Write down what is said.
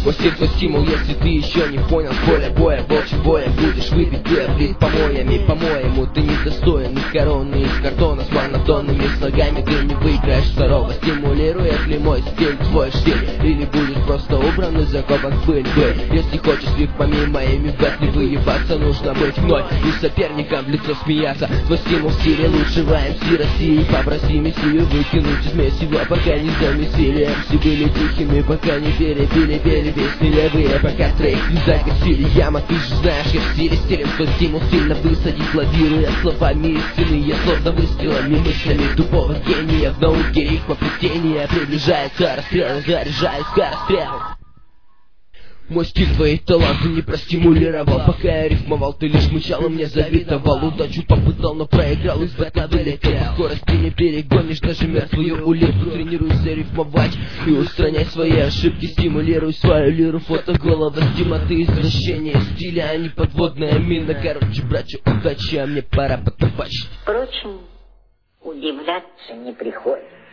Мой стиль твой стимул, если ты еще не понял. С поля боя, волчьим боем будешь выбить ты облит помоями. По-моему, ты недостоин из короны, из картона с монотонными слогами. Ты не выиграешь второго, стимулирует ли мой стиль твой стиль? Или будешь просто убран и закопан в пыль? Если хочешь рифмами моими в бэт не выебаться, нужно быть мной и соперником в лицо смеяться. Твой стимул в стиле лучшего МС России. Попроси мессию выкинуть из месива, пока не замесили. МС были тихими, пока не перебили, пели песни левые, пока трек не загасили. Яма, ты же знаешь, я в стиле стилем свой стимул сильно высадить, лавируя словами истинные, словно выстрелами мыслями тупого гения. В науке рифма плетения приближается расстрел, заряжаюсь к расстрелу. Мой стиль твои таланты не простимулировал. Пока я рифмовал, ты лишь мычал и мне завидовал. Удачу попытал, но проиграл, из бэта вылетел. По скорости не перегонишь даже мертвую улитку. Тренируйся рифмовать и устранять свои ошибки. Стимулируй свою лиру, фотоголова Дима, ты извращение стиля, а не подводная мина. Короче, братья, удачи, а мне пора потопачить. Впрочем, удивляться не приходится.